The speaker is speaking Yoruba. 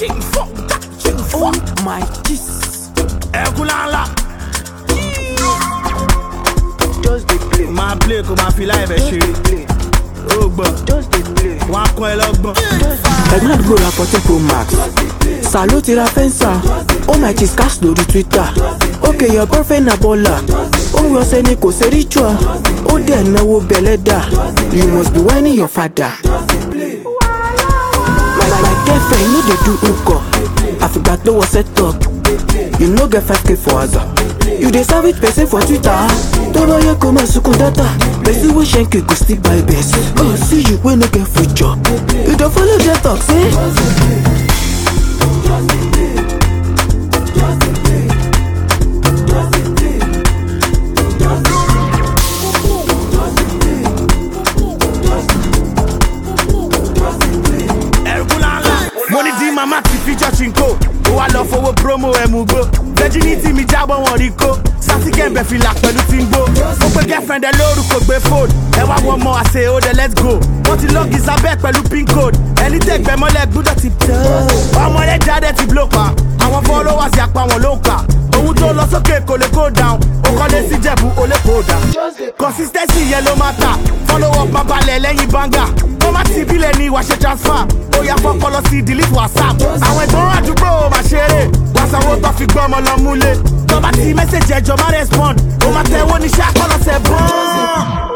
Oh my Jesus. Just the play. My play, come and feel like a shit. Just the play. One coil of bun. Ẹ̀gbọ́n àdúgbò ra 14 Pro Max. Sàló ti ra fẹ́ǹsà. Oh my Jesus cash lórí Twitter. Okay, your boyfriend na baller. Ohun ọ̀sẹ̀ ni kò ṣe ritual. Ó dẹ̀ náwó bẹ̀lẹ́dà. You must be whining your father. My girlfriend no dey do hookah. Àfìgbà tó wọ set up. You no get 5k for Aza. You dey service person for Twitter. Tó bá yẹ kó máa sunkún data. Person wey shank you go still buy best. Oh, see you wey no get future. You don follow their talk, say? Money di mama ti feature chinko. Ó wá lọ fowó promo ẹ̀mùgbó. Virginity mi jábọ̀ wọn rí kó. Sátìkẹ́ǹbẹ̀ fìlà pẹ̀lú tíńgbó. Ó pe girlfriend ẹ lórúkọ gbé phone. Ẹ wá wọ́n mọ́ àṣẹ ó dẹ̀ let's go. Wọ́n ti lọ́ọ̀gì sábẹ́ pẹ̀lú pin code. Ẹni tẹ̀gbẹ́ mọ́lẹ̀ gbúdọ̀ ti tẹ̀. Ọmọdé jáde ti blow pa. Àwọn followers yà pa wọn ló ń kà. Ohun tó lọ sókè kò lè go down. Ó kọ́lé sí Jẹ̀bú ó lè kó down. Consistency yẹn ló máa tà. Follow up máa balẹ̀ lẹ́yìn banga. Wọ́n má ti bílẹ̀ ní ìwà ṣe transfer. Ó yá fọ́kọ́ lọ sí delete WhatsApp. Àwọn ìgbọ́n àdúgbò máa ṣeré. Wàsánwó tó fi gbọ́ ọmọ lọ múlé. Tó bá ti mẹ́sẹ̀jì ẹjọ́ má respond. Ó máa tẹ̀wọ́ ní ṣáà kọ́ lọ́sẹ̀ bọ́n.